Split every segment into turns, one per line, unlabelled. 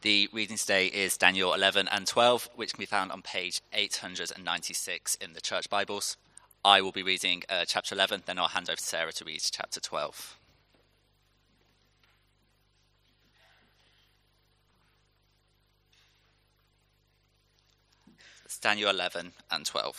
The reading today is Daniel 11 and 12, which can be found on page 896 in the Church Bibles. I will be reading chapter 11, then I'll hand over to Sarah to read chapter 12. It's Daniel 11 and 12.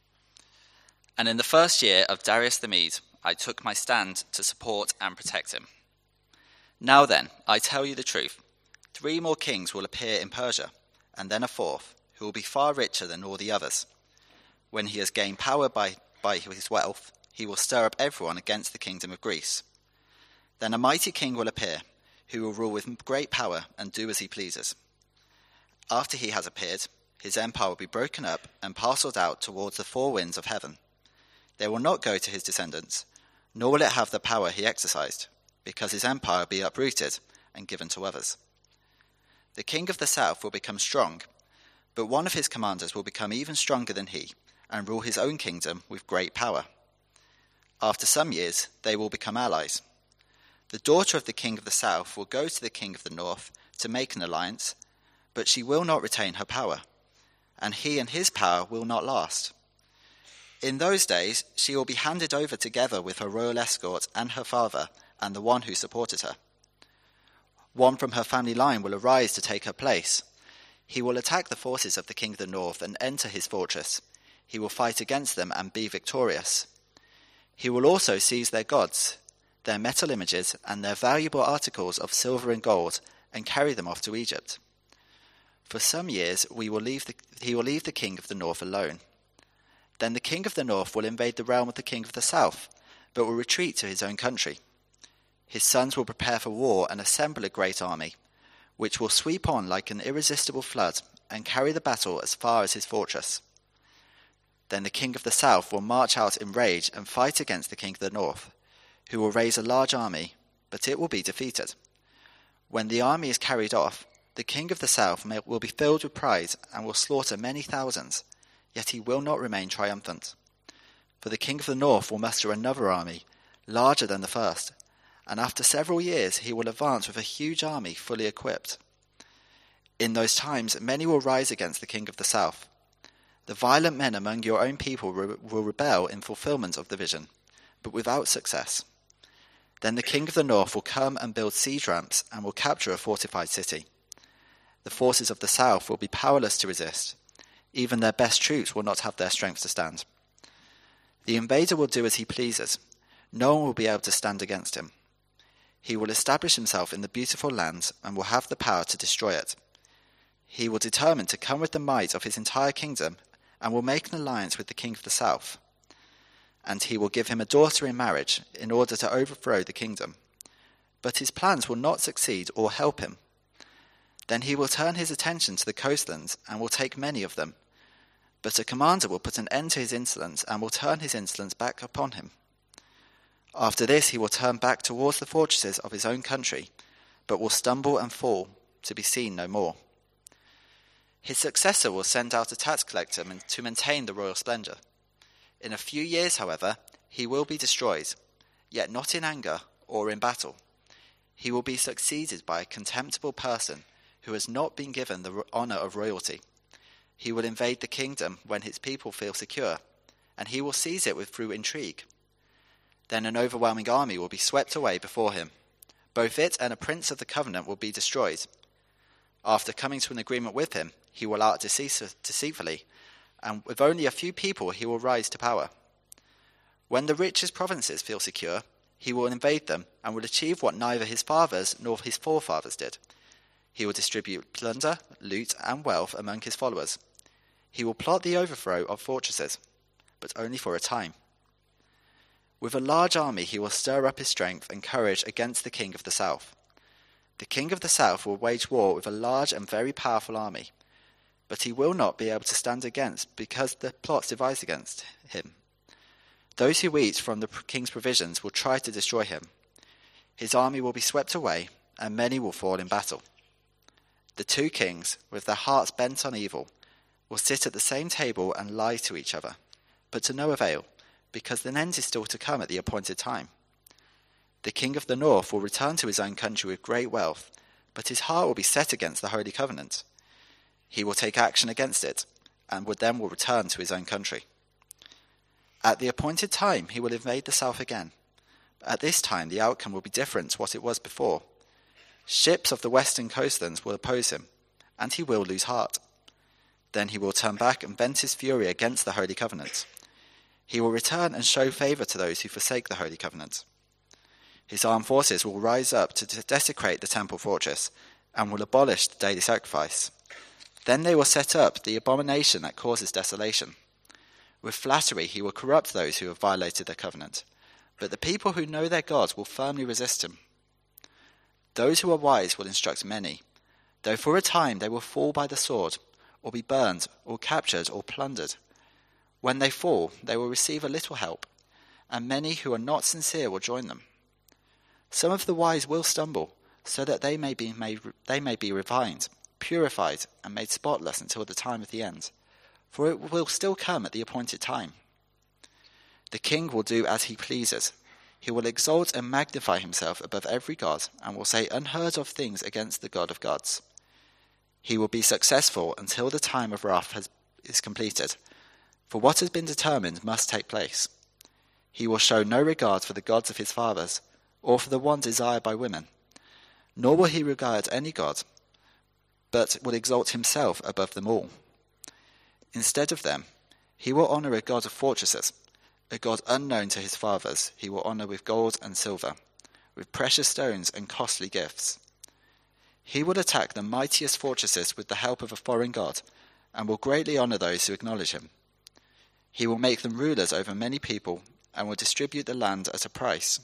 And in the first year of Darius the Mede, I took my stand to support and protect him. Now then, I tell you the truth. 3 more kings will appear in Persia, and then a 4th, who will be far richer than all the others. When he has gained power by his wealth, he will stir up everyone against the kingdom of Greece. Then a mighty king will appear, who will rule with great power and do as he pleases. After he has appeared, his empire will be broken up and parceled out towards the 4 winds of heaven. They will not go to his descendants, nor will it have the power he exercised, because his empire will be uprooted and given to others. The king of the south will become strong, but one of his commanders will become even stronger than he, and rule his own kingdom with great power. After some years, they will become allies. The daughter of the king of the south will go to the king of the north to make an alliance, but she will not retain her power, and he and his power will not last. In those days, she will be handed over together with her royal escort and her father and the one who supported her. One from her family line will arise to take her place. He will attack the forces of the king of the north and enter his fortress. He will fight against them and be victorious. He will also seize their gods, their metal images, and their valuable articles of silver and gold, and carry them off to Egypt. For some years he will leave the king of the north alone. Then the king of the north will invade the realm of the king of the south, but will retreat to his own country. His sons will prepare for war and assemble a great army, which will sweep on like an irresistible flood and carry the battle as far as his fortress. Then the king of the south will march out in rage and fight against the king of the north, who will raise a large army, but it will be defeated. When the army is carried off, the king of the south will be filled with pride and will slaughter many thousands, yet he will not remain triumphant. For the king of the north will muster another army, larger than the first, and after several years he will advance with a huge army fully equipped. In those times many will rise against the king of the south. The violent men among your own people will rebel in fulfillment of the vision, but without success. Then the king of the north will come and build siege ramps and will capture a fortified city. The forces of the south will be powerless to resist. Even their best troops will not have their strength to stand. The invader will do as he pleases. No one will be able to stand against him. He will establish himself in the beautiful land and will have the power to destroy it. He will determine to come with the might of his entire kingdom and will make an alliance with the king of the south. And he will give him a daughter in marriage in order to overthrow the kingdom. But his plans will not succeed or help him. Then he will turn his attention to the coastlands and will take many of them. But a commander will put an end to his insolence and will turn his insolence back upon him. After this he will turn back towards the fortresses of his own country, but will stumble and fall, to be seen no more. His successor will send out a tax collector to maintain the royal splendor. In a few years, however, he will be destroyed, yet not in anger or in battle. He will be succeeded by a contemptible person who has not been given the honor of royalty. He will invade the kingdom when his people feel secure, and he will seize it through intrigue. Then an overwhelming army will be swept away before him. Both it and a prince of the covenant will be destroyed. After coming to an agreement with him, he will act deceitfully, and with only a few people he will rise to power. When the richest provinces feel secure, he will invade them and will achieve what neither his fathers nor his forefathers did. He will distribute plunder, loot, and wealth among his followers. He will plot the overthrow of fortresses, but only for a time. With a large army he will stir up his strength and courage against the king of the south. The king of the south will wage war with a large and very powerful army, but he will not be able to stand against because the plots devised against him. Those who eat from the king's provisions will try to destroy him. His army will be swept away, and many will fall in battle. The 2 kings, with their hearts bent on evil, will sit at the same table and lie to each other, but to no avail, because the end is still to come at the appointed time. The king of the north will return to his own country with great wealth, but his heart will be set against the Holy Covenant. He will take action against it, and will return to his own country. At the appointed time, he will invade the south again. But at this time, the outcome will be different to what it was before. Ships of the western coastlands will oppose him, and he will lose heart. Then he will turn back and vent his fury against the Holy Covenant. He will return and show favor to those who forsake the Holy Covenant. His armed forces will rise up to desecrate the temple fortress and will abolish the daily sacrifice. Then they will set up the abomination that causes desolation. With flattery he will corrupt those who have violated their covenant, but the people who know their God will firmly resist him. Those who are wise will instruct many, though for a time they will fall by the sword, or be burned, or captured, or plundered. When they fall, they will receive a little help, and many who are not sincere will join them. Some of the wise will stumble, so that they may be refined, purified, and made spotless until the time of the end, for it will still come at the appointed time. The king will do as he pleases. He will exalt and magnify himself above every god, and will say unheard of things against the God of gods. He will be successful until the time of wrath is completed, for what has been determined must take place. He will show no regard for the gods of his fathers, or for the one desired by women, nor will he regard any god, but will exalt himself above them all. Instead of them, he will honor a god of fortresses, a god unknown to his fathers. He will honor with gold and silver, with precious stones and costly gifts. He will attack the mightiest fortresses with the help of a foreign god, and will greatly honor those who acknowledge him. He will make them rulers over many people, and will distribute the land at a price.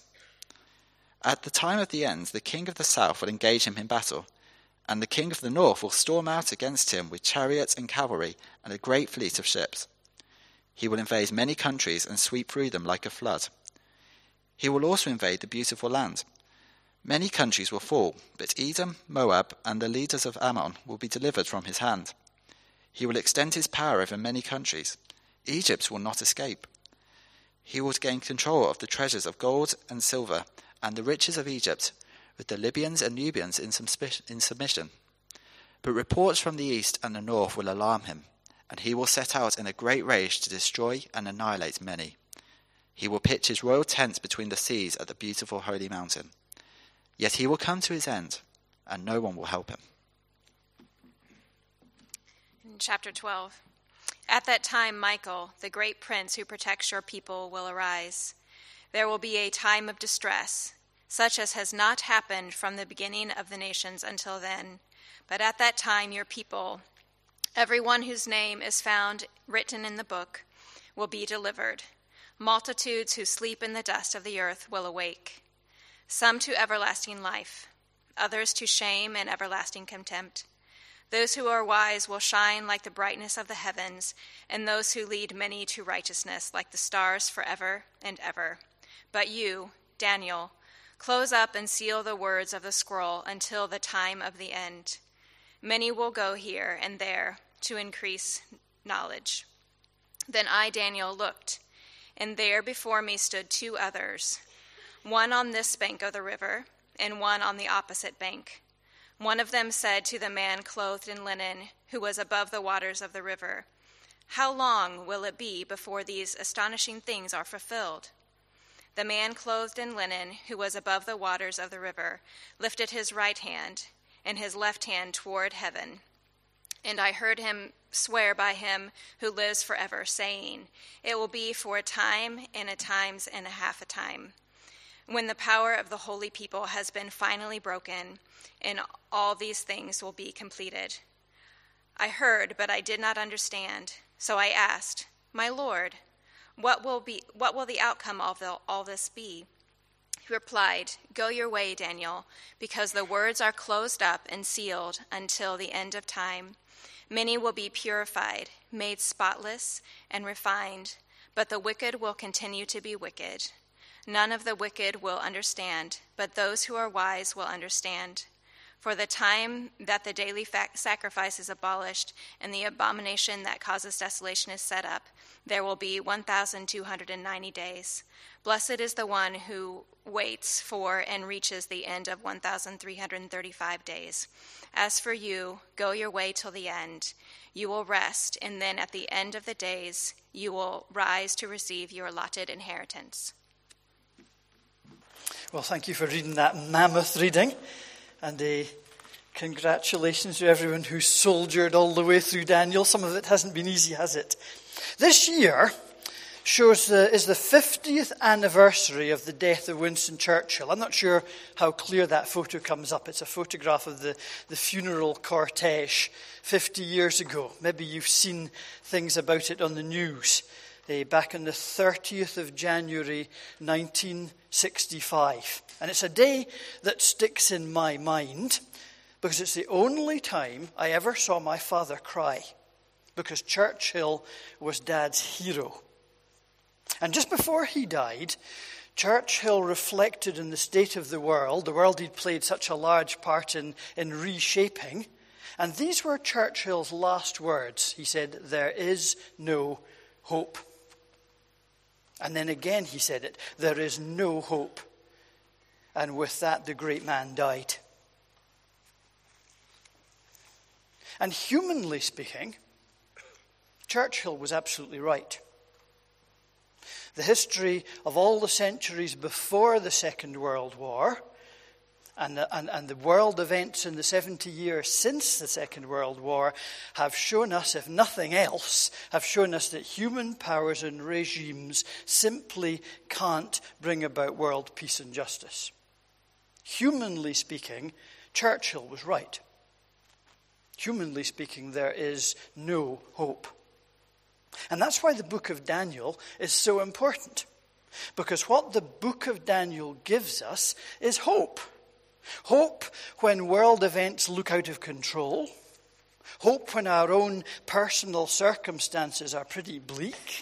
At the time of the end, the king of the south will engage him in battle, and the king of the north will storm out against him with chariots and cavalry and a great fleet of ships. He will invade many countries and sweep through them like a flood. He will also invade the beautiful land. Many countries will fall, but Edom, Moab, and the leaders of Ammon will be delivered from his hand. He will extend his power over many countries. Egypt will not escape. He will gain control of the treasures of gold and silver and the riches of Egypt, with the Libyans and Nubians in submission. But reports from the east and the north will alarm him, and he will set out in a great rage to destroy and annihilate many. He will pitch his royal tent between the seas at the beautiful holy mountain. Yet he will come to his end, and no one will help him.
In chapter 12. At that time, Michael, the great prince who protects your people, will arise. There will be a time of distress, such as has not happened from the beginning of the nations until then. But at that time, your people, everyone whose name is found written in the book, will be delivered. Multitudes who sleep in the dust of the earth will awake, some to everlasting life, others to shame and everlasting contempt. Those who are wise will shine like the brightness of the heavens, and those who lead many to righteousness like the stars forever and ever. But you, Daniel, close up and seal the words of the scroll until the time of the end. Many will go here and there to increase knowledge. Then I, Daniel, looked, and there before me stood two others, one on this bank of the river and one on the opposite bank. One of them said to the man clothed in linen, who was above the waters of the river, "How long will it be before these astonishing things are fulfilled?" The man clothed in linen, who was above the waters of the river, lifted his right hand and his left hand toward heaven. And I heard him swear by him who lives forever, saying, "It will be for a time and a times and a half a time, when the power of the holy people has been finally broken, and all these things will be completed." I heard, but I did not understand. So I asked, "My Lord, what will the outcome of all this be?" He replied, "Go your way, Daniel, because the words are closed up and sealed until the end of time. Many will be purified, made spotless, and refined, but the wicked will continue to be wicked. None of the wicked will understand, but those who are wise will understand. For the time that the daily sacrifice is abolished and the abomination that causes desolation is set up, there will be 1,290 days. Blessed is the one who waits for and reaches the end of 1,335 days. As for you, go your way till the end. You will rest, and then at the end of the days, you will rise to receive your allotted inheritance.
Well, thank you for reading that mammoth reading. And congratulations to everyone who soldiered all the way through Daniel. Some of it hasn't been easy, has it? This year is the 50th anniversary of the death of Winston Churchill. I'm not sure how clear that photo comes up. It's a photograph of the funeral cortege 50 years ago. Maybe you've seen things about it on the news. Back on the 30th of January 1965. And it's a day that sticks in my mind because it's the only time I ever saw my father cry, because Churchill was Dad's hero. And just before he died, Churchill reflected on the state of the world he'd played such a large part in reshaping. And these were Churchill's last words. He said, "There is no hope." And then again he said it, "There is no hope." And with that, the great man died. And humanly speaking, Churchill was absolutely right. The history of all the centuries before the Second World War and the world events in the 70 years since the Second World War have shown us, if nothing else, have shown us that human powers and regimes simply can't bring about world peace and justice. Humanly speaking, Churchill was right. Humanly speaking, there is no hope. And that's why the book of Daniel is so important. Because what the book of Daniel gives us is hope. Hope when world events look out of control. Hope when our own personal circumstances are pretty bleak.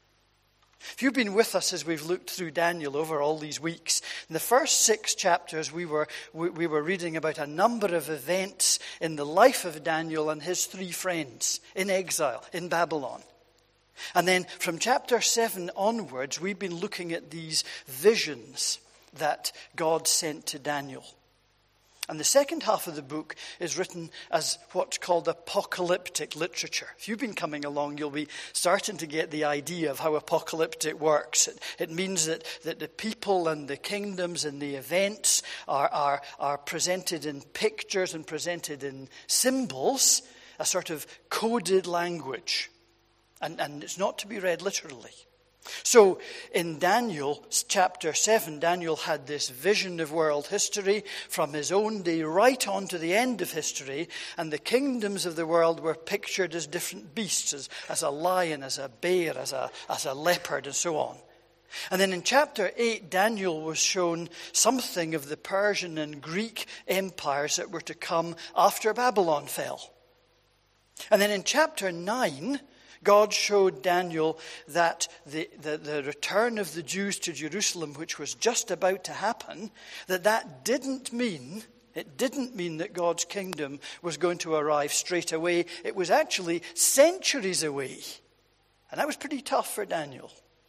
If you've been with us as we've looked through Daniel over all these weeks, in the first 6 chapters we were reading about a number of events in the life of Daniel and his 3 friends in exile in Babylon. And then from chapter 7 onwards, we've been looking at these visions that God sent to Daniel. And the second half of the book is written as what's called apocalyptic literature. If you've been coming along, you'll be starting to get the idea of how apocalyptic works. It means that the people and the kingdoms and the events are presented in pictures and presented in symbols, a sort of coded language. And it's not to be read literally. So in Daniel chapter 7, Daniel had this vision of world history from his own day right on to the end of history, and the kingdoms of the world were pictured as different beasts, as a lion, as a bear, as a leopard, and so on. And then in chapter 8, Daniel was shown something of the Persian and Greek empires that were to come after Babylon fell. And then in chapter 9, God showed Daniel that the return of the Jews to Jerusalem, which was just about to happen, that didn't mean that God's kingdom was going to arrive straight away. It was actually centuries away. And that was pretty tough for Daniel.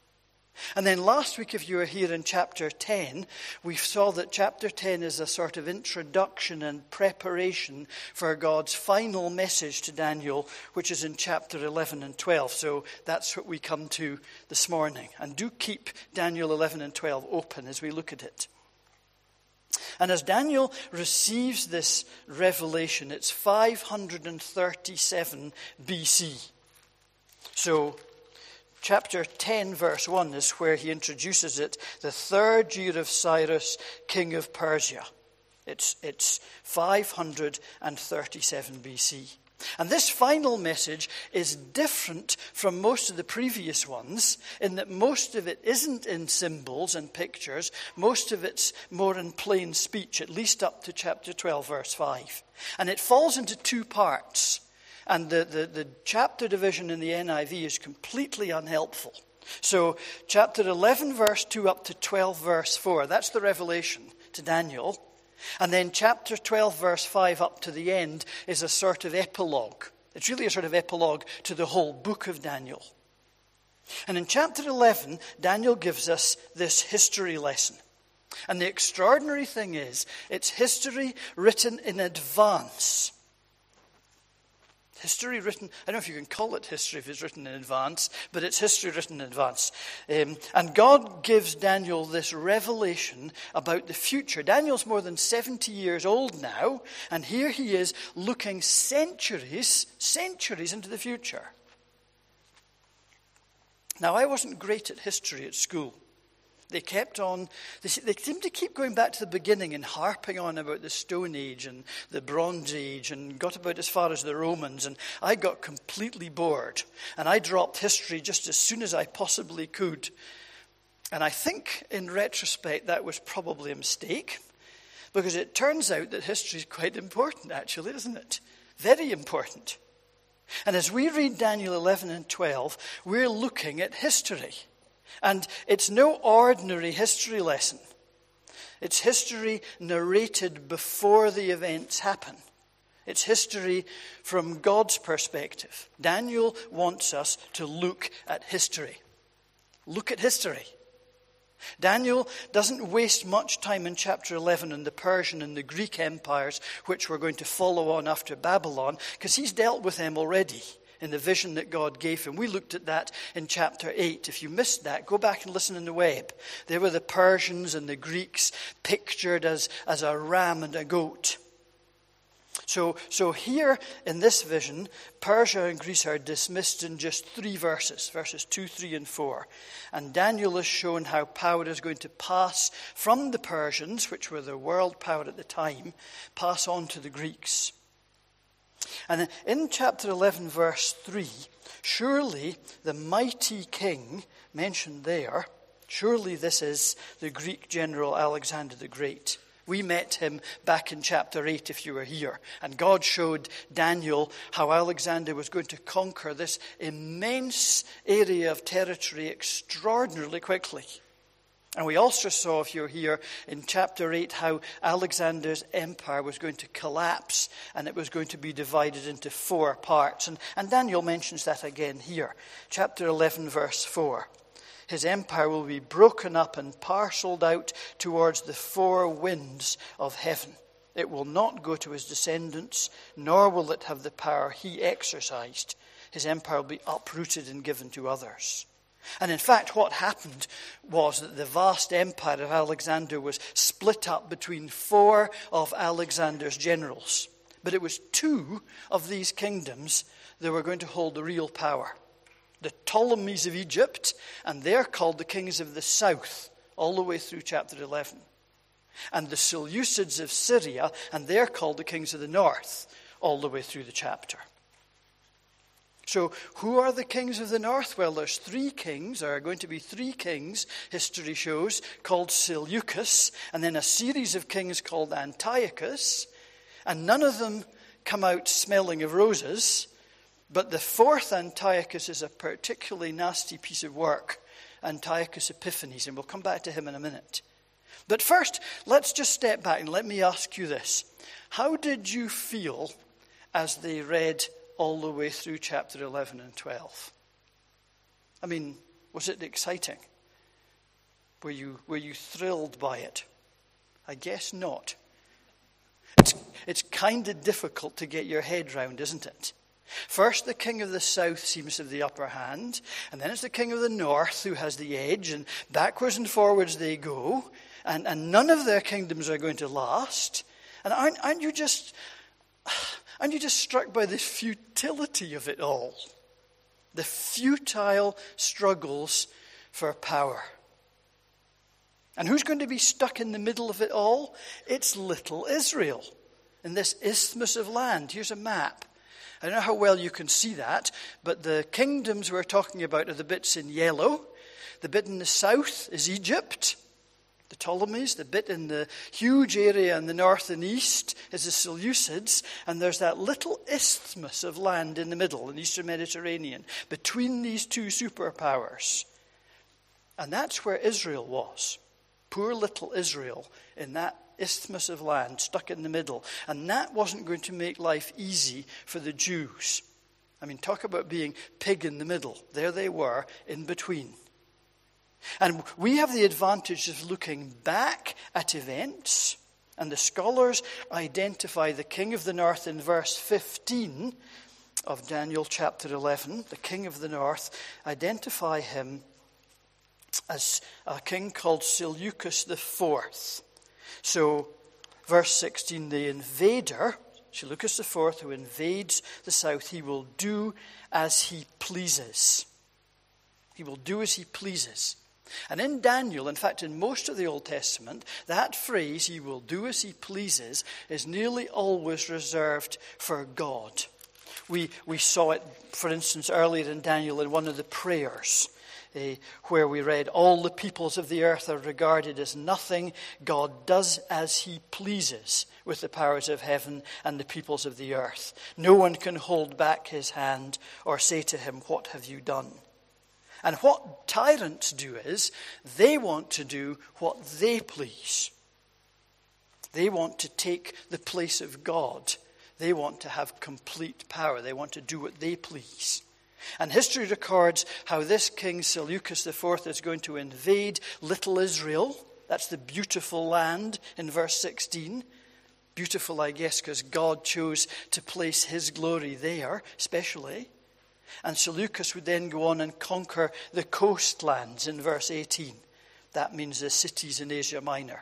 And then last week, if you were here in chapter 10, we saw that chapter 10 is a sort of introduction and preparation for God's final message to Daniel, which is in chapter 11 and 12. So that's what we come to this morning. And do keep Daniel 11 and 12 open as we look at it. And as Daniel receives this revelation, it's 537 BC. So chapter 10, verse 1 is where he introduces it, the 3rd year of Cyrus, king of Persia. It's 537 BC. And this final message is different from most of the previous ones in that most of it isn't in symbols and pictures. Most of it's more in plain speech, at least up to chapter 12, verse 5. And it falls into 2 parts. And the chapter division in the NIV is completely unhelpful. So chapter 11, verse 2 up to 12, verse 4, that's the revelation to Daniel. And then chapter 12, verse 5 up to the end is a sort of epilogue. It's really a sort of epilogue to the whole book of Daniel. And in chapter 11, Daniel gives us this history lesson. And the extraordinary thing is, it's history written in advance. History written, I don't know if you can call it history if it's written in advance, but it's history written in advance. And God gives Daniel this revelation about the future. Daniel's more than 70 years old now, and here he is looking centuries into the future. Now, I wasn't great at history at school. They seemed to keep going back to the beginning and harping on about the Stone Age and the Bronze Age and got about as far as the Romans. And I got completely bored. And I dropped history just as soon as I possibly could. And I think, in retrospect, that was probably a mistake. Because it turns out that history is quite important, actually, isn't it? Very important. And as we read Daniel 11 and 12, we're looking at history. And it's no ordinary history lesson. It's history narrated before the events happen. It's history from God's perspective. Daniel wants us to look at history. Look at history. Daniel doesn't waste much time in chapter 11 on the Persian and the Greek empires, which we're going to follow on after Babylon, because he's dealt with them already in the vision that God gave him. We looked at that in chapter 8. If you missed that, go back and listen on the web. There were the Persians and the Greeks pictured as a ram and a goat. So here in this vision, Persia and Greece are dismissed in just 3 verses, verses 2, 3, and 4. And Daniel has shown how power is going to pass from the Persians, which were the world power at the time, pass on to the Greeks. And in chapter 11, verse 3, surely the mighty king mentioned there, surely this is the Greek general Alexander the Great. We met him back in chapter 8 if you were here. And God showed Daniel how Alexander was going to conquer this immense area of territory extraordinarily quickly. And we also saw, if you're here, in chapter 8, how Alexander's empire was going to collapse and it was going to be divided into 4 parts. And Daniel mentions that again here. Chapter 11, verse 4. His empire will be broken up and parceled out towards the 4 winds of heaven. It will not go to his descendants, nor will it have the power he exercised. His empire will be uprooted and given to others. And in fact, what happened was that the vast empire of Alexander was split up between 4 of Alexander's generals. But it was 2 of these kingdoms that were going to hold the real power. The Ptolemies of Egypt, and they're called the kings of the south, all the way through chapter 11. And the Seleucids of Syria, and they're called the kings of the north, all the way through the chapter. So who are the kings of the north? Well, there's 3 kings. There are going to be 3 kings, history shows, called Seleucus, and then a series of kings called Antiochus, and none of them come out smelling of roses, but the 4th Antiochus is a particularly nasty piece of work, Antiochus Epiphanes, and we'll come back to him in a minute. But first, let's just step back and let me ask you this. How did you feel as they read all the way through chapter 11 and 12? I mean, was it exciting? Were you thrilled by it? I guess not. It's kind of difficult to get your head round, isn't it? First, the king of the south seems to have the upper hand, and then it's the king of the north who has the edge, and backwards and forwards they go, and none of their kingdoms are going to last. And aren't you just struck by the futility of it all? The futile struggles for power. And who's going to be stuck in the middle of it all? It's little Israel in this isthmus of land. Here's a map. I don't know how well you can see that, but the kingdoms we're talking about are the bits in yellow. The bit in the south is Egypt, the Ptolemies. The bit in the huge area in the north and east is the Seleucids. And there's that little isthmus of land in the middle, in the eastern Mediterranean, between these 2 superpowers. And that's where Israel was. Poor little Israel in that isthmus of land, stuck in the middle. And that wasn't going to make life easy for the Jews. I mean, talk about being pig in the middle. There they were, in between. And we have the advantage of looking back at events, and the scholars identify the king of the north in verse 15 of Daniel chapter 11. The king of the north, identify him as a king called Seleucus IV. So, verse 16, the invader, Seleucus IV, who invades the south, he will do as he pleases. He will do as he pleases. And in Daniel, in fact, in most of the Old Testament, that phrase, he will do as he pleases, is nearly always reserved for God. We saw it, for instance, earlier in Daniel in one of the prayers, where we read, all the peoples of the earth are regarded as nothing. God does as he pleases with the powers of heaven and the peoples of the earth. No one can hold back his hand or say to him, what have you done? And what tyrants do is, they want to do what they please. They want to take the place of God. They want to have complete power. They want to do what they please. And history records how this king, Seleucus IV, is going to invade little Israel. That's the beautiful land in verse 16. Beautiful, I guess, because God chose to place his glory there, especially. And Seleucus would then go on and conquer the coastlands in verse 18. That means the cities in Asia Minor.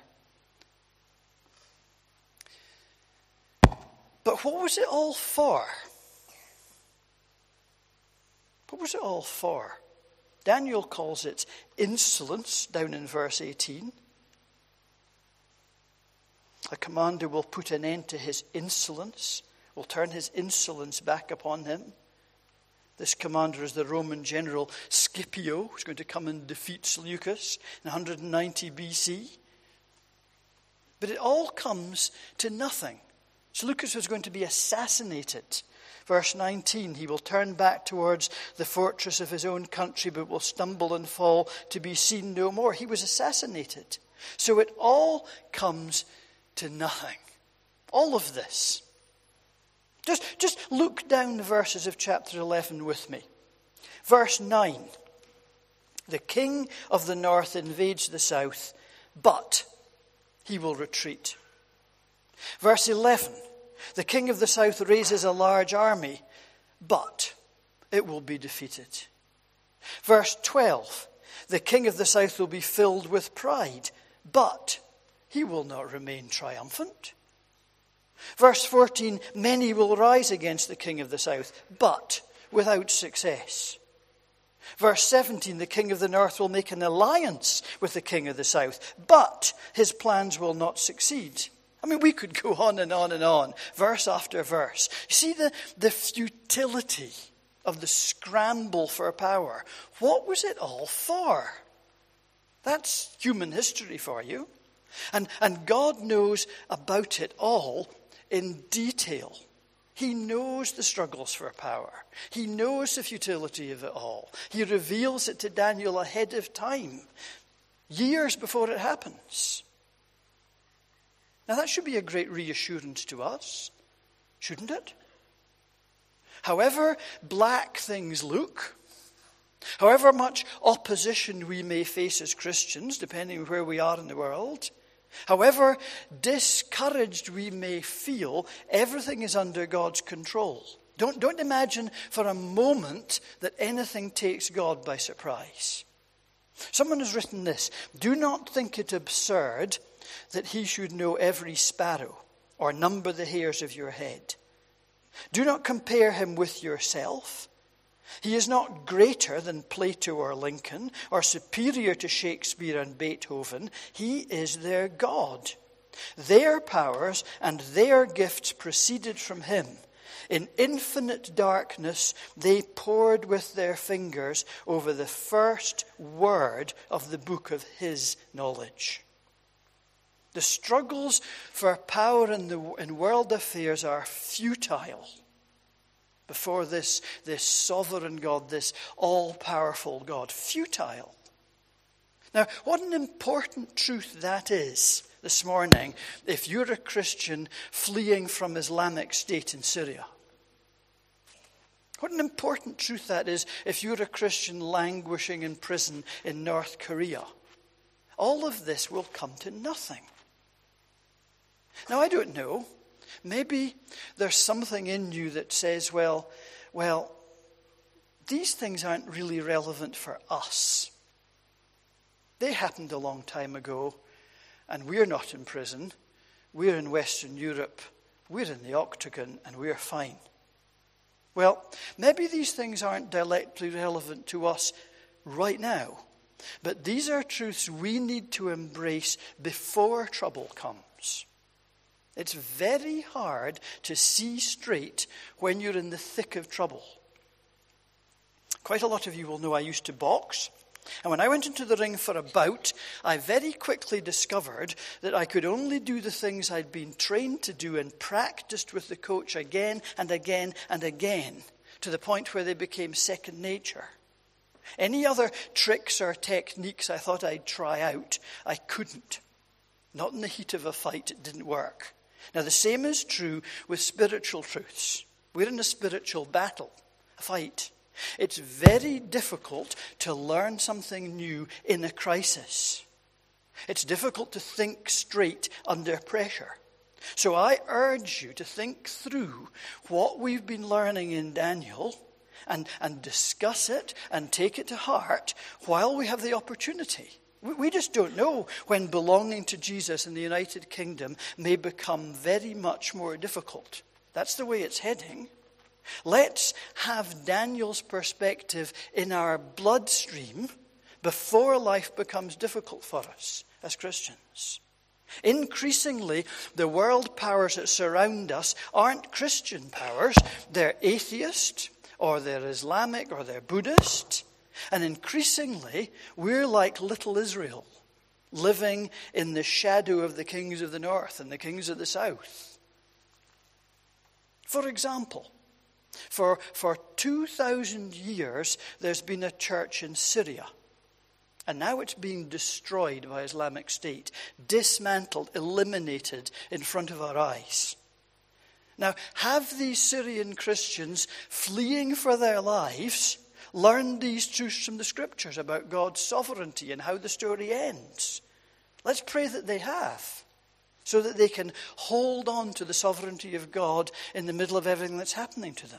But what was it all for? What was it all for? Daniel calls it insolence, down in verse 18. A commander will put an end to his insolence, will turn his insolence back upon him. This commander is the Roman general Scipio, who's going to come and defeat Seleucus in 190 BC. But it all comes to nothing. Seleucus was going to be assassinated. Verse 19, he will turn back towards the fortress of his own country, but will stumble and fall to be seen no more. He was assassinated. So it all comes to nothing. All of this. Just look down the verses of chapter 11 with me. Verse 9. The king of the north invades the south, but he will retreat. Verse 11. The king of the south raises a large army, but it will be defeated. Verse 12. The king of the south will be filled with pride, but he will not remain triumphant. Verse 14, many will rise against the king of the south, but without success. Verse 17, the king of the north will make an alliance with the king of the south, but his plans will not succeed. I mean, we could go on and on and on, verse after verse. You see the futility of the scramble for power. What was it all for? That's human history for you. And God knows about it all in detail. He knows the struggles for power. He knows the futility of it all. He reveals it to Daniel ahead of time, years before it happens. Now that should be a great reassurance to us, shouldn't it? However black things look, however much opposition we may face as Christians, depending on where we are in the world, however discouraged we may feel, everything is under God's control. Don't imagine for a moment that anything takes God by surprise. Someone has written this: do not think it absurd that he should know every sparrow or number the hairs of your head. Do not compare him with yourself. He is not greater than Plato or Lincoln, or superior to Shakespeare and Beethoven. He is their God. Their powers and their gifts proceeded from him. In infinite darkness, they pored with their fingers over the first word of the book of his knowledge. The struggles for power in world affairs are futile before this sovereign God, this all-powerful God. Futile. Now, what an important truth that is this morning if you're a Christian fleeing from Islamic State in Syria. What an important truth that is if you're a Christian languishing in prison in North Korea. All of this will come to nothing. Now, I don't know. Maybe there's something in you that says, well, these things aren't really relevant for us. They happened a long time ago, and we're not in prison. We're in Western Europe. We're in the Octagon, and we're fine. Well, maybe these things aren't directly relevant to us right now, but these are truths we need to embrace before trouble comes. It's very hard to see straight when you're in the thick of trouble. Quite a lot of you will know I used to box. And when I went into the ring for a bout, I very quickly discovered that I could only do the things I'd been trained to do and practiced with the coach again and again and again, to the point where they became second nature. Any other tricks or techniques I thought I'd try out, I couldn't. Not in the heat of a fight, it didn't work. Now, the same is true with spiritual truths. We're in a spiritual battle, a fight. It's very difficult to learn something new in a crisis. It's difficult to think straight under pressure. So I urge you to think through what we've been learning in Daniel and discuss it and take it to heart while we have the opportunity. We just don't know when belonging to Jesus in the United Kingdom may become very much more difficult. That's the way it's heading. Let's have Daniel's perspective in our bloodstream before life becomes difficult for us as Christians. Increasingly, the world powers that surround us aren't Christian powers. They're atheist, or they're Islamic, or they're Buddhist. And increasingly, we're like little Israel, living in the shadow of the kings of the north and the kings of the south. For example, for 2,000 years, there's been a church in Syria. And now it's being destroyed by Islamic State, dismantled, eliminated in front of our eyes. Now, have these Syrian Christians fleeing for their lives learned these truths from the Scriptures about God's sovereignty and how the story ends? Let's pray that they have, so that they can hold on to the sovereignty of God in the middle of everything that's happening to them.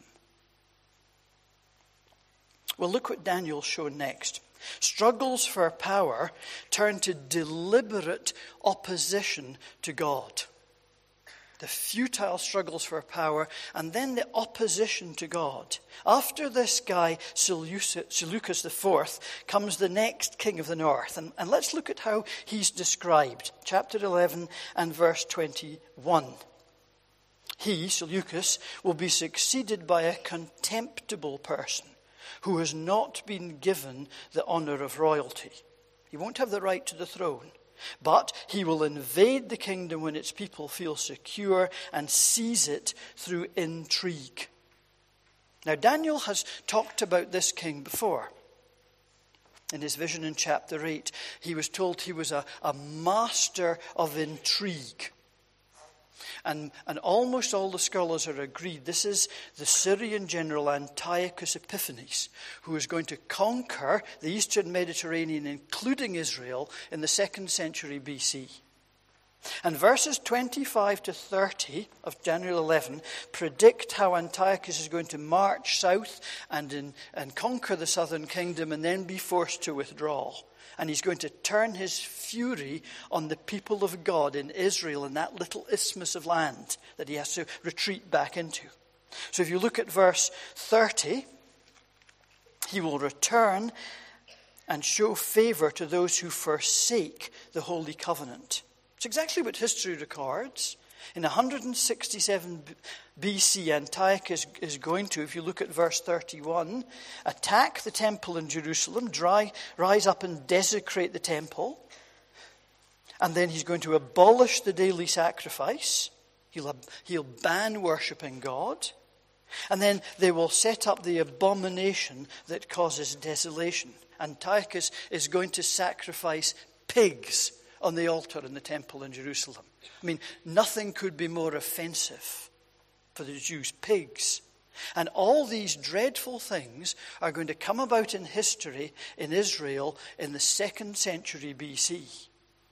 Well, look what Daniel's shown next. Struggles for power turn to deliberate opposition to God. The futile struggles for power, and then the opposition to God. After this guy, Seleucus IV, comes the next king of the north. And let's look at how he's described. Chapter 11 and verse 21. He, Seleucus, will be succeeded by a contemptible person who has not been given the honor of royalty. He won't have the right to the throne. But he will invade the kingdom when its people feel secure and seize it through intrigue. Now, Daniel has talked about this king before. In his vision in chapter 8, he was told he was a master of intrigue. And almost all the scholars are agreed this is the Syrian general Antiochus Epiphanes, who is going to conquer the Eastern Mediterranean, including Israel, in the 2nd century BC. And verses 25 to 30 of Daniel 11 predict how Antiochus is going to march south and conquer the southern kingdom and then be forced to withdraw. And he's going to turn his fury on the people of God in Israel, in that little isthmus of land that he has to retreat back into. So if you look at verse 30, he will return and show favor to those who forsake the Holy Covenant. It's exactly what history records. In 167 BC, Antiochus is going to, if you look at verse 31, attack the temple in Jerusalem, rise up and desecrate the temple. And then he's going to abolish the daily sacrifice. He'll ban worshipping God. And then they will set up the abomination that causes desolation. Antiochus is going to sacrifice pigs on the altar in the temple in Jerusalem. I mean, nothing could be more offensive for the Jews. Pigs. And all these dreadful things are going to come about in history in Israel in the 2nd century BC.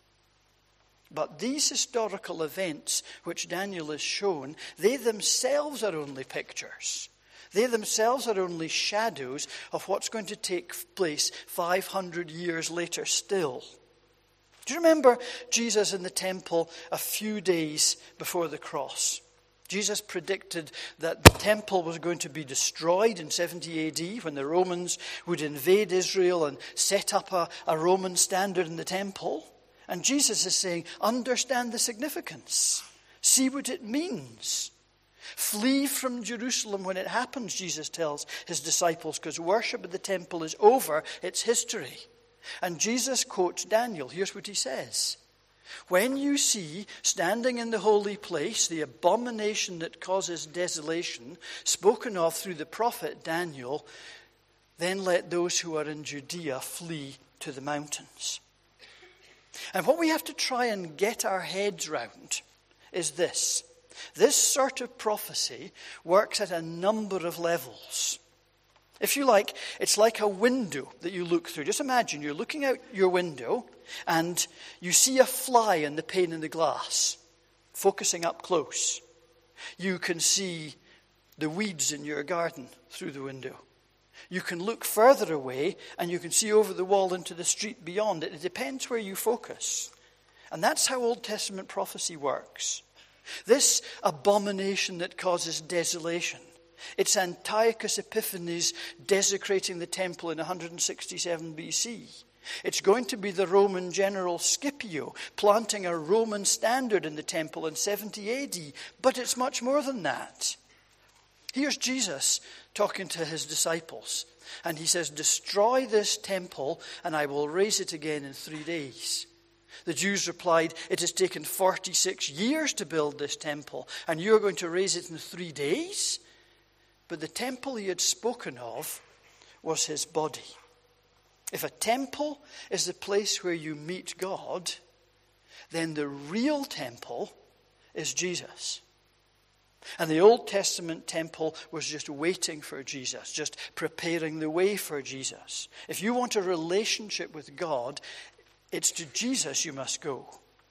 But these historical events which Daniel has shown, they themselves are only pictures. They themselves are only shadows of what's going to take place 500 years later still. Do you remember Jesus in the temple a few days before the cross? Jesus predicted that the temple was going to be destroyed in 70 AD when the Romans would invade Israel and set up a Roman standard in the temple. And Jesus is saying, understand the significance. See what it means. Flee from Jerusalem when it happens, Jesus tells his disciples, because worship at the temple is over, it's history. And Jesus quotes Daniel. Here's what he says. When you see standing in the holy place the abomination that causes desolation, spoken of through the prophet Daniel, then let those who are in Judea flee to the mountains. And what we have to try and get our heads round is this. This sort of prophecy works at a number of levels. If you like, it's like a window that you look through. Just imagine you're looking out your window and you see a fly in the pane in the glass, focusing up close. You can see the weeds in your garden through the window. You can look further away and you can see over the wall into the street beyond. It depends where you focus. And that's how Old Testament prophecy works. This abomination that causes desolation, it's Antiochus Epiphanes desecrating the temple in 167 BC. It's going to be the Roman general Scipio planting a Roman standard in the temple in 70 AD. But it's much more than that. Here's Jesus talking to his disciples. And he says, destroy this temple and I will raise it again in 3 days. The Jews replied, it has taken 46 years to build this temple, and you're going to raise it in 3 days? But the temple he had spoken of was his body. If a temple is the place where you meet God, then the real temple is Jesus. And the Old Testament temple was just waiting for Jesus, just preparing the way for Jesus. If you want a relationship with God, it's to Jesus you must go.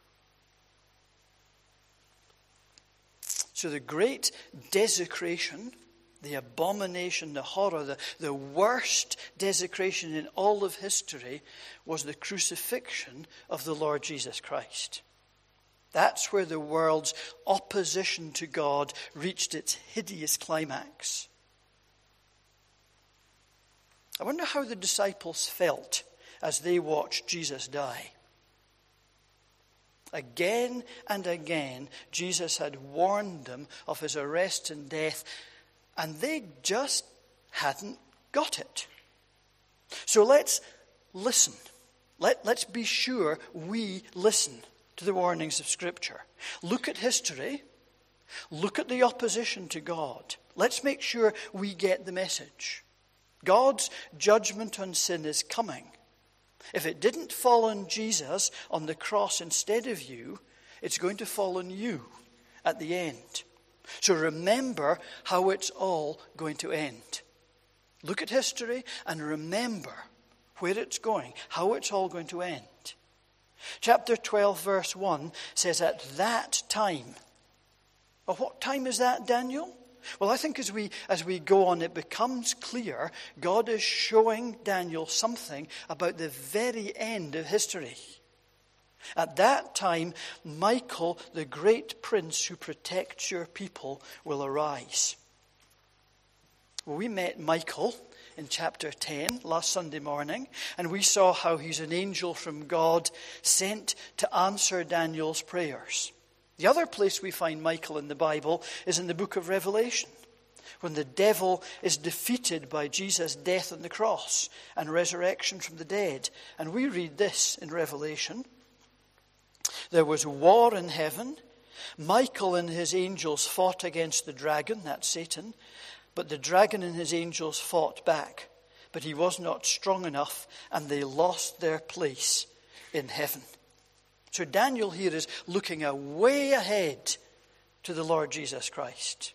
So the great desecration, the abomination, the horror, the worst desecration in all of history was the crucifixion of the Lord Jesus Christ. That's where the world's opposition to God reached its hideous climax. I wonder how the disciples felt as they watched Jesus die. Again and again, Jesus had warned them of his arrest and death, and they just hadn't got it. So let's listen. Let's be sure we listen to the warnings of Scripture. Look at history. Look at the opposition to God. Let's make sure we get the message. God's judgment on sin is coming. If it didn't fall on Jesus on the cross instead of you, it's going to fall on you at the end. So remember how it's all going to end. Look at history and remember where it's going, how it's all going to end. Chapter 12, verse 1 says, at that time. Well, what time is that, Daniel? Well, I think as we go on, it becomes clear God is showing Daniel something about the very end of history. At that time, Michael, the great prince who protects your people, will arise. Well, we met Michael in chapter 10 last Sunday morning, and we saw how he's an angel from God sent to answer Daniel's prayers. The other place we find Michael in the Bible is in the book of Revelation, when the devil is defeated by Jesus' death on the cross and resurrection from the dead. And we read this in Revelation. There was war in heaven. Michael and his angels fought against the dragon, that's Satan, but the dragon and his angels fought back. But he was not strong enough, and they lost their place in heaven. So Daniel here is looking way ahead to the Lord Jesus Christ.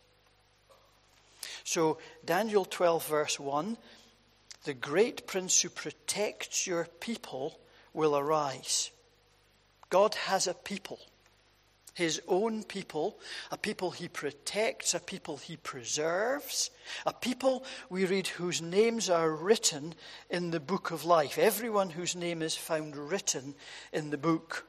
So Daniel 12 verse 1, the great prince who protects your people will arise. God has a people, his own people, a people he protects, a people he preserves, a people we read whose names are written in the book of life. Everyone whose name is found written in the book.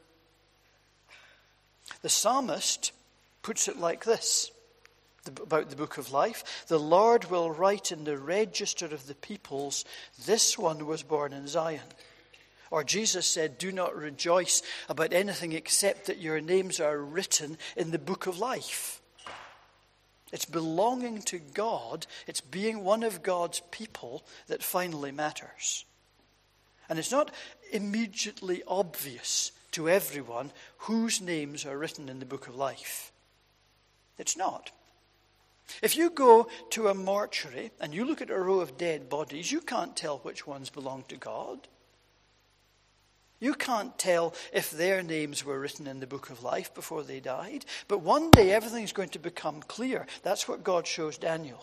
The psalmist puts it like this about the book of life. The Lord will write in the register of the peoples, this one was born in Zion. Or Jesus said, do not rejoice about anything except that your names are written in the book of life. It's belonging to God, it's being one of God's people that finally matters. And it's not immediately obvious to everyone whose names are written in the book of life. It's not. If you go to a mortuary and you look at a row of dead bodies, you can't tell which ones belong to God. You can't tell if their names were written in the book of life before they died. But one day everything's going to become clear. That's what God shows Daniel.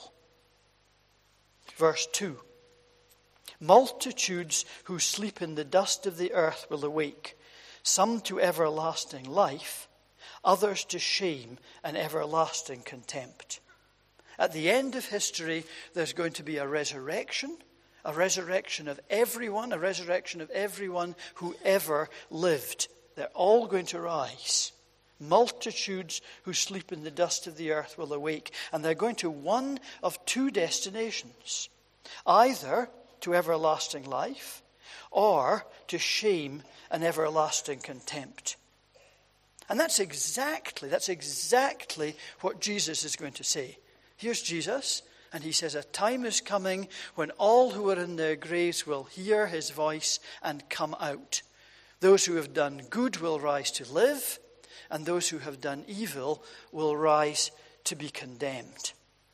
Verse 2. Multitudes who sleep in the dust of the earth will awake, some to everlasting life, others to shame and everlasting contempt. At the end of history, there's going to be a resurrection of everyone, a resurrection of everyone who ever lived. They're all going to rise. Multitudes who sleep in the dust of the earth will awake, and they're going to one of two destinations, either to everlasting life or to shame and everlasting contempt. And that's exactly what Jesus is going to say. Here's Jesus, and he says, a time is coming when all who are in their graves will hear his voice and come out. Those who have done good will rise to live, and those who have done evil will rise to be condemned.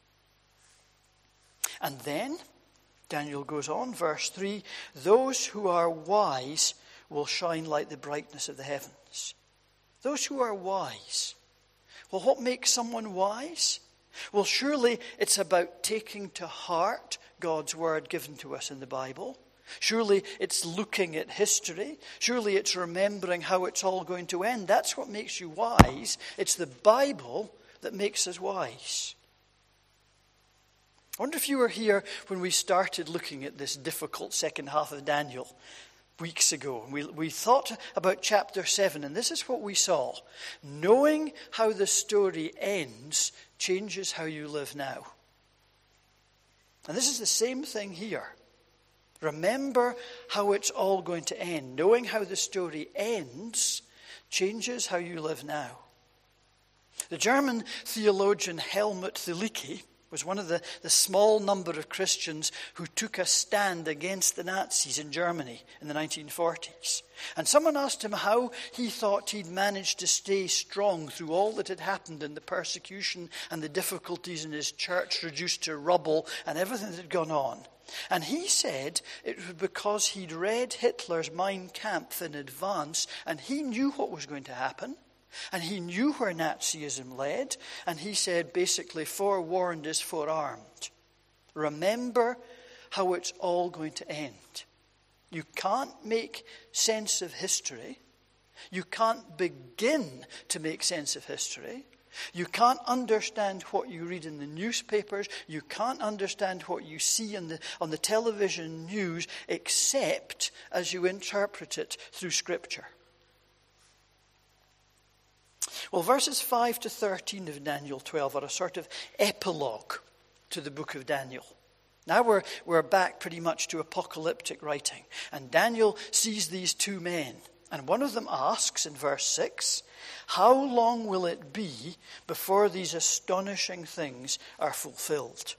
And then, Daniel goes on, verse 3, those who are wise will shine like the brightness of the heavens. Those who are wise. Well, what makes someone wise? Well, surely it's about taking to heart God's word given to us in the Bible. Surely it's looking at history. Surely it's remembering how it's all going to end. That's what makes you wise. It's the Bible that makes us wise. I wonder if you were here when we started looking at this difficult second half of Daniel weeks ago. We thought about chapter 7, and this is what we saw. Knowing how the story ends changes how you live now. And this is the same thing here. Remember how it's all going to end. Knowing how the story ends changes how you live now. The German theologian Helmut Thielicke was one of the small number of Christians who took a stand against the Nazis in Germany in the 1940s. And someone asked him how he thought he'd managed to stay strong through all that had happened and the persecution and the difficulties in his church reduced to rubble and everything that had gone on. And he said it was because he'd read Hitler's Mein Kampf in advance and he knew what was going to happen. And he knew where Nazism led, and he said basically, forewarned is forearmed. Remember how it's all going to end. You can't make sense of history. You can't begin to make sense of history. You can't understand what you read in the newspapers. You can't understand what you see on the television news except as you interpret it through Scripture. Well, verses 5 to 13 of Daniel 12 are a sort of epilogue to the book of Daniel. Now we're back pretty much to apocalyptic writing. And Daniel sees these two men. And one of them asks in verse 6, how long will it be before these astonishing things are fulfilled?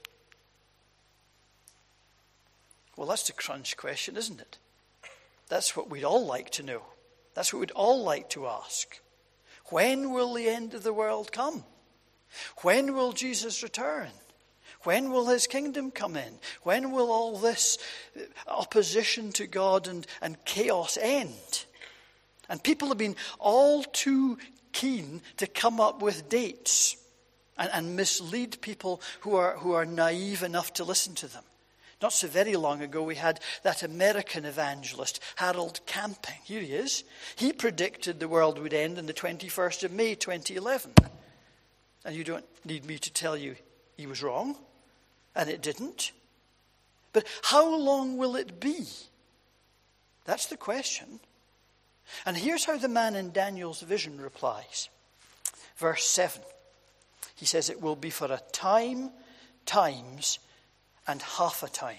Well, that's the crunch question, isn't it? That's what we'd all like to know. That's what we'd all like to ask. When will the end of the world come? When will Jesus return? When will his kingdom come in? When will all this opposition to God and chaos end? And people have been all too keen to come up with dates and mislead people who are naive enough to listen to them. Not so very long ago, we had that American evangelist, Harold Camping. Here he is. He predicted the world would end on the 21st of May, 2011. And you don't need me to tell you he was wrong, and it didn't. But how long will it be? That's the question. And here's how the man in Daniel's vision replies. Verse 7. He says, it will be for a time, times, and half a time.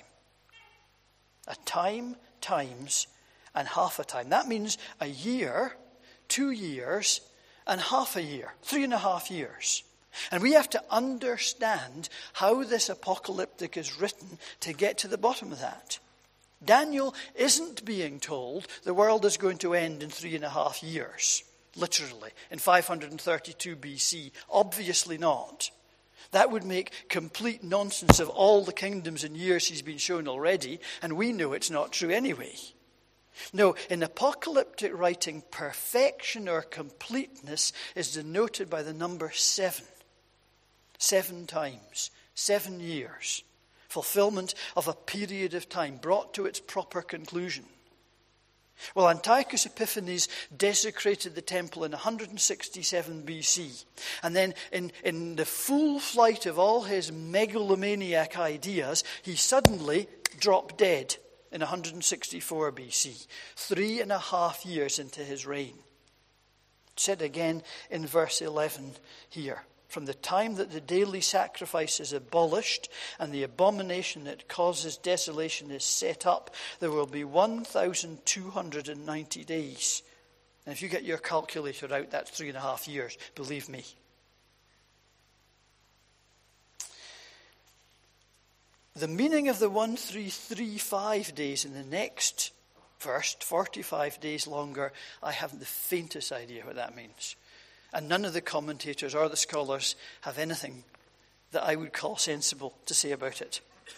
A time, times, and half a time. That means a year, 2 years, and half a year. 3.5 years. And we have to understand how this apocalyptic is written to get to the bottom of that. Daniel isn't being told the world is going to end in 3.5 years, literally, in 532 BC. Obviously not. That would make complete nonsense of all the kingdoms and years he's been shown already, and we know it's not true anyway. No, in apocalyptic writing, perfection or completeness is denoted by the number 7. 7 times, 7 years. Fulfillment of a period of time brought to its proper conclusion. Well, Antiochus Epiphanes desecrated the temple in 167 BC. And then in the full flight of all his megalomaniac ideas, he suddenly dropped dead in 164 BC, 3.5 years into his reign. It said again in verse 11 here, from the time that the daily sacrifice is abolished and the abomination that causes desolation is set up, there will be 1,290 days. And if you get your calculator out, that's 3.5 years, believe me. The meaning of the 1335 days in the next verse, 45 days longer, I haven't the faintest idea what that means. And none of the commentators or the scholars have anything that I would call sensible to say about it.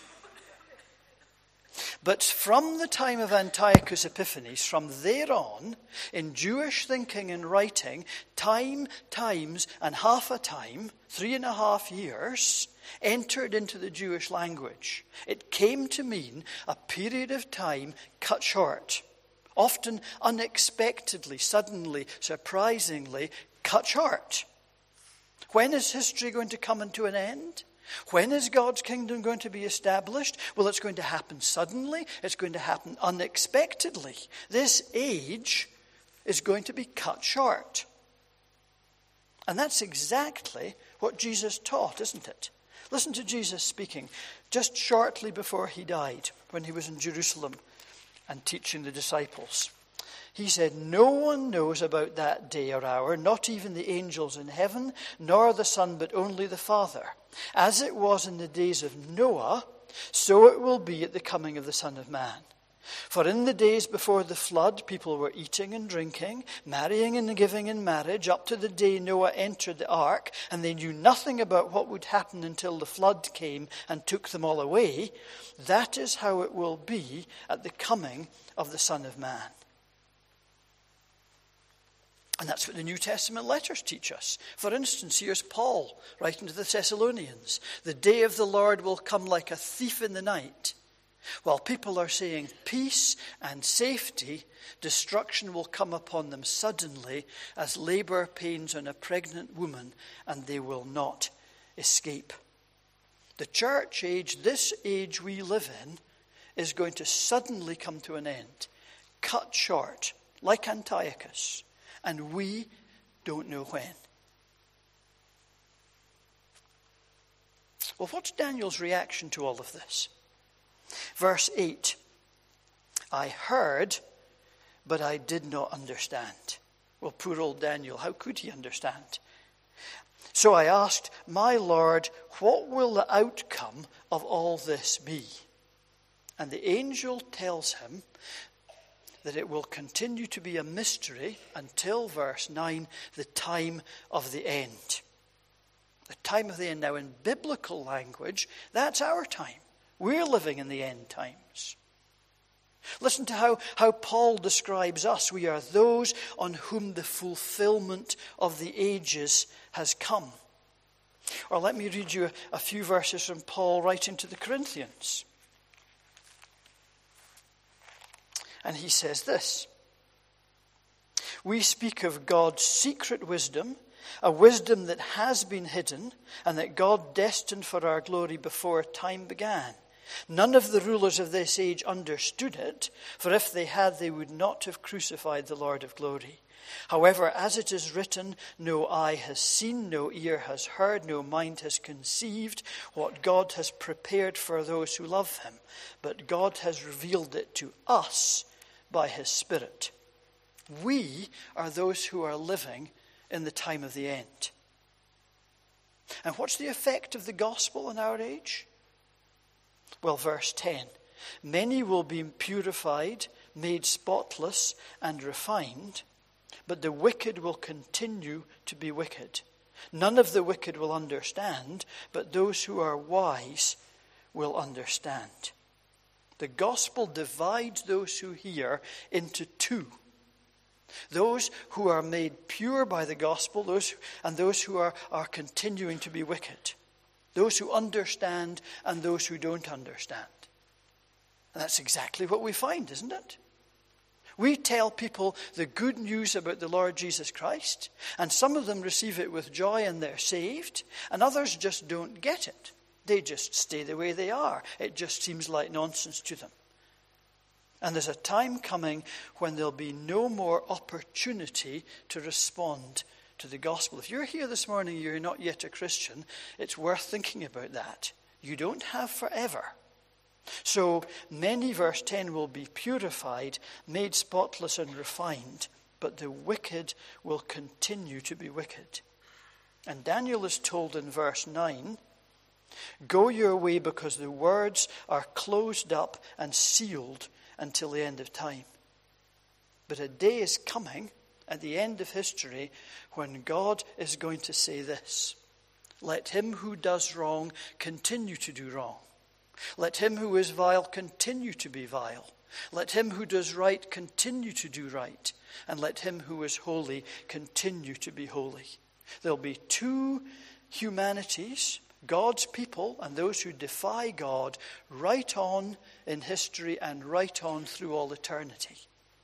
But from the time of Antiochus Epiphanes, from there on, in Jewish thinking and writing, time, times, and half a time, 3.5 years, entered into the Jewish language. It came to mean a period of time cut short, often unexpectedly, suddenly, surprisingly, cut short. When is history going to come to an end? When is God's kingdom going to be established? Well, it's going to happen suddenly. It's going to happen unexpectedly. This age is going to be cut short. And that's exactly what Jesus taught, isn't it? Listen to Jesus speaking just shortly before he died, when he was in Jerusalem and teaching the disciples. He said, no one knows about that day or hour, not even the angels in heaven, nor the Son, but only the Father. As it was in the days of Noah, so it will be at the coming of the Son of Man. For in the days before the flood, people were eating and drinking, marrying and giving in marriage, up to the day Noah entered the ark, and they knew nothing about what would happen until the flood came and took them all away. That is how it will be at the coming of the Son of Man. And that's what the New Testament letters teach us. For instance, here's Paul writing to the Thessalonians. The day of the Lord will come like a thief in the night. While people are saying peace and safety, destruction will come upon them suddenly as labor pains on a pregnant woman, and they will not escape. The church age, this age we live in, is going to suddenly come to an end, cut short, like Antiochus. And we don't know when. Well, what's Daniel's reaction to all of this? Verse 8. I heard, but I did not understand. Well, poor old Daniel, how could he understand? So I asked, my Lord, what will the outcome of all this be? And the angel tells him that it will continue to be a mystery until, verse 9, the time of the end. The time of the end. Now, in biblical language, that's our time. We're living in the end times. Listen to how Paul describes us. We are those on whom the fulfillment of the ages has come. Or let me read you a few verses from Paul writing to the Corinthians. And he says this: "We speak of God's secret wisdom, a wisdom that has been hidden, and that God destined for our glory before time began. None of the rulers of this age understood it, for if they had, they would not have crucified the Lord of glory. However, as it is written, no eye has seen, no ear has heard, no mind has conceived what God has prepared for those who love him. But God has revealed it to us by his Spirit." We are those who are living in the time of the end. And what's the effect of the gospel in our age? Well, verse 10, "Many will be purified, made spotless, and refined, but the wicked will continue to be wicked. None of the wicked will understand, but those who are wise will understand." The gospel divides those who hear into two. Those who are made pure by the gospel, those who are continuing to be wicked. Those who understand and those who don't understand. And that's exactly what we find, isn't it? We tell people the good news about the Lord Jesus Christ, and some of them receive it with joy and they're saved, and others just don't get it. They just stay the way they are. It just seems like nonsense to them. And there's a time coming when there'll be no more opportunity to respond to the gospel. If you're here this morning, you're not yet a Christian, it's worth thinking about that. You don't have forever. So many, verse 10, will be purified, made spotless and refined, but the wicked will continue to be wicked. And Daniel is told in verse 9, "Go your way because the words are closed up and sealed until the end of time." But a day is coming at the end of history when God is going to say this: "Let him who does wrong continue to do wrong. Let him who is vile continue to be vile. Let him who does right continue to do right. And let him who is holy continue to be holy." There'll be two humanities, God's people and those who defy God, right on in history and right on through all eternity.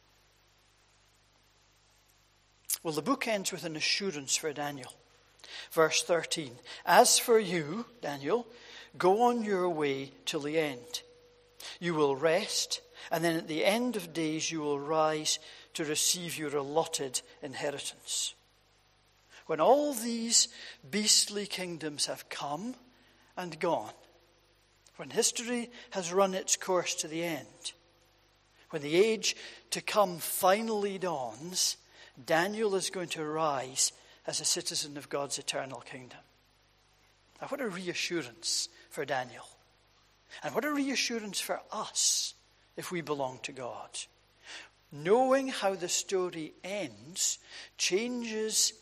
Well, the book ends with an assurance for Daniel. Verse 13, "As for you, Daniel, go on your way till the end. You will rest, and then at the end of days you will rise to receive your allotted inheritance." When all these beastly kingdoms have come and gone, when history has run its course to the end, when the age to come finally dawns, Daniel is going to rise as a citizen of God's eternal kingdom. Now, what a reassurance for Daniel. And what a reassurance for us if we belong to God. Knowing how the story ends changes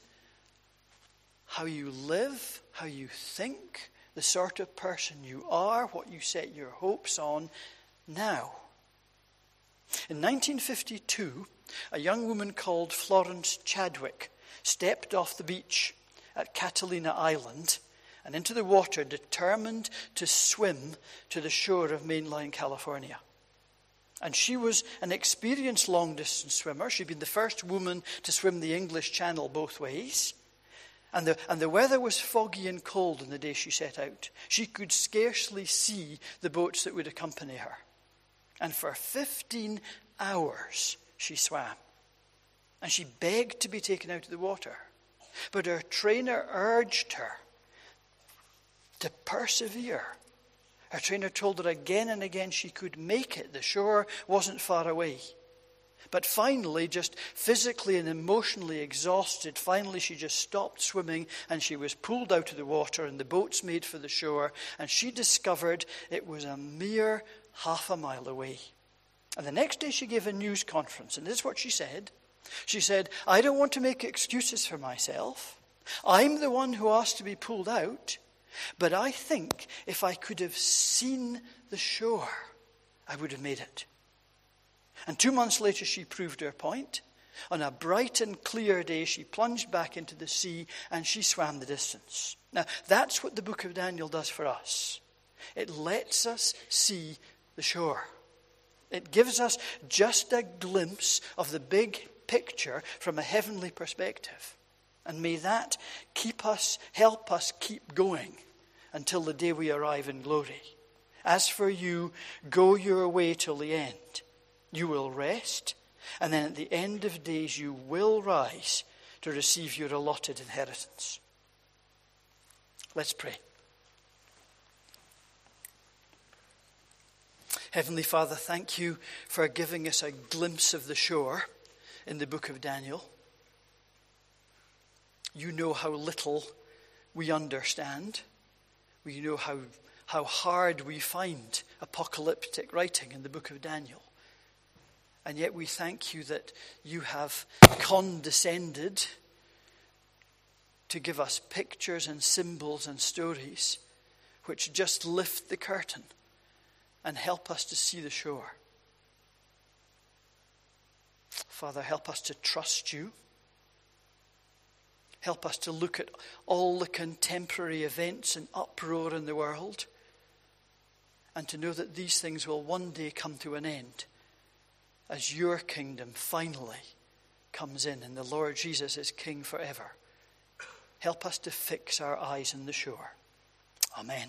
how you live, how you think, the sort of person you are, what you set your hopes on now. In 1952, a young woman called Florence Chadwick stepped off the beach at Catalina Island and into the water, determined to swim to the shore of mainland California. And she was an experienced long-distance swimmer. She'd been the first woman to swim the English Channel both ways. And the weather was foggy and cold on the day she set out. She could scarcely see the boats that would accompany her. And for 15 hours she swam. And she begged to be taken out of the water. But her trainer urged her to persevere. Her trainer told her again and again she could make it. The shore wasn't far away. But finally, just physically and emotionally exhausted, finally she just stopped swimming and she was pulled out of the water and the boats made for the shore, and she discovered it was a mere half a mile away. And the next day she gave a news conference, and this is what she said. She said, "I don't want to make excuses for myself. I'm the one who asked to be pulled out, but I think if I could have seen the shore, I would have made it." And 2 months later, she proved her point. On a bright and clear day, she plunged back into the sea and she swam the distance. Now, that's what the book of Daniel does for us. It lets us see the shore. It gives us just a glimpse of the big picture from a heavenly perspective. And may that help us keep going until the day we arrive in glory. As for you, go your way till the end. You will rest, and then at the end of days you will rise to receive your allotted inheritance. Let's pray. Heavenly Father, thank you for giving us a glimpse of the shore in the book of Daniel. You know how little we understand. We know how hard we find apocalyptic writing in the book of Daniel. And yet we thank you that you have condescended to give us pictures and symbols and stories which just lift the curtain and help us to see the shore. Father, help us to trust you. Help us to look at all the contemporary events and uproar in the world and to know that these things will one day come to an end as your kingdom finally comes in and the Lord Jesus is King forever. Help us to fix our eyes on the shore. Amen.